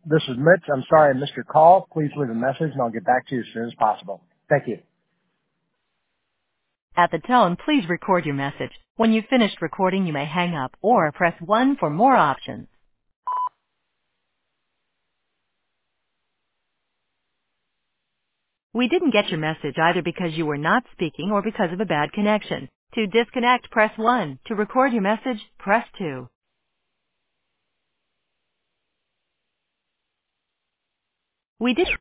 This is Mitch. I'm sorry I missed your call. Please leave a message and I'll get back to you as soon as possible. Thank you. At the tone, please record your message. When you've finished recording, you may hang up or press 1 for more options. We didn't get your message either because you were not speaking or because of a bad connection. To disconnect, press 1. To record your message, press 2. We did